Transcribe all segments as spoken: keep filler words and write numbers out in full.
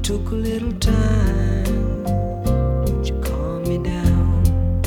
took a little time. Would you calm me down?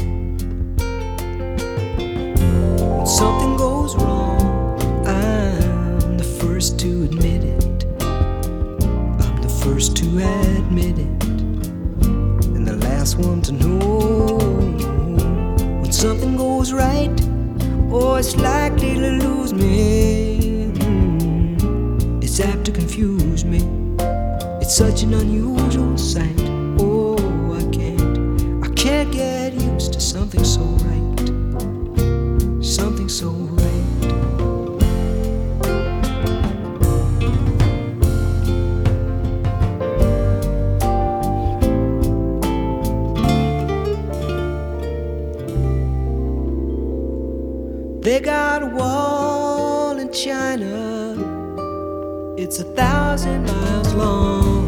When something goes wrong, I'm the first to admit it. I'm the first to admit it, and the last one to know. When something goes right, oh, it's likely to lose me. Mm, it's apt to confuse me. It's such an unusual sight. Oh, I can't, I can't get used to something so right, something so right. They got a wall in China, it's a thousand miles long.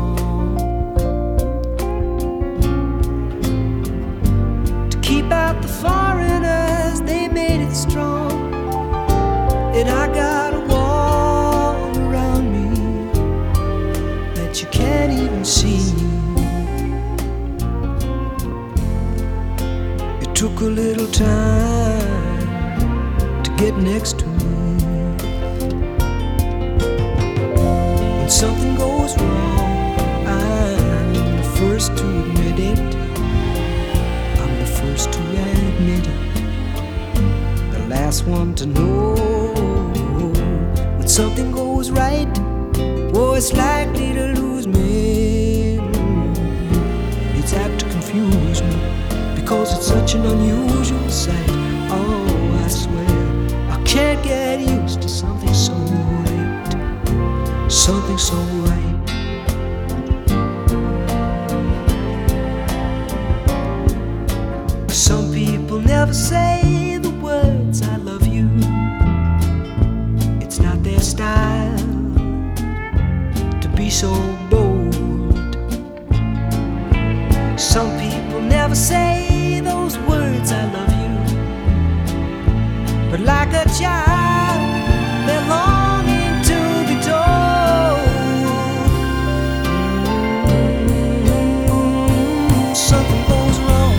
To keep out the foreigners, they made it strong. And I got a wall around me that you can't even see. It took a little time to get next to me. When something goes wrong, I'm the first to admit it. I'm the first to admit it, the last one to know. When something goes right, oh, it's likely to lose me. It's apt to confuse me, because it's such an unusual sight. Oh, I swear I can't get used to something so right, something so right. Some people never say the words I love you. It's not their style to be so bold. Some people never say those words I love you, but like a child, they're longing to be told. Mm-hmm. Something goes wrong,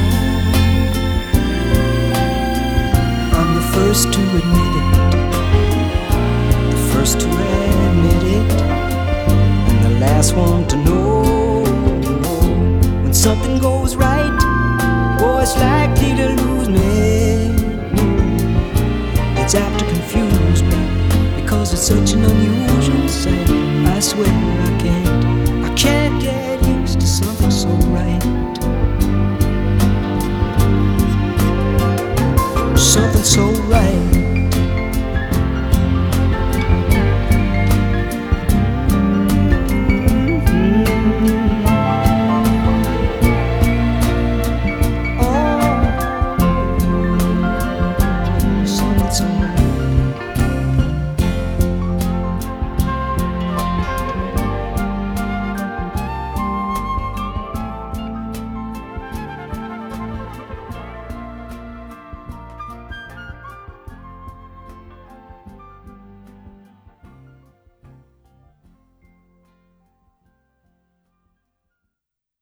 I'm the first to admit it, the first to admit it, and the last one to know. When something goes right, oh, it's likely to lose me. It's apt to confuse me, because it's such an unusual sight. I swear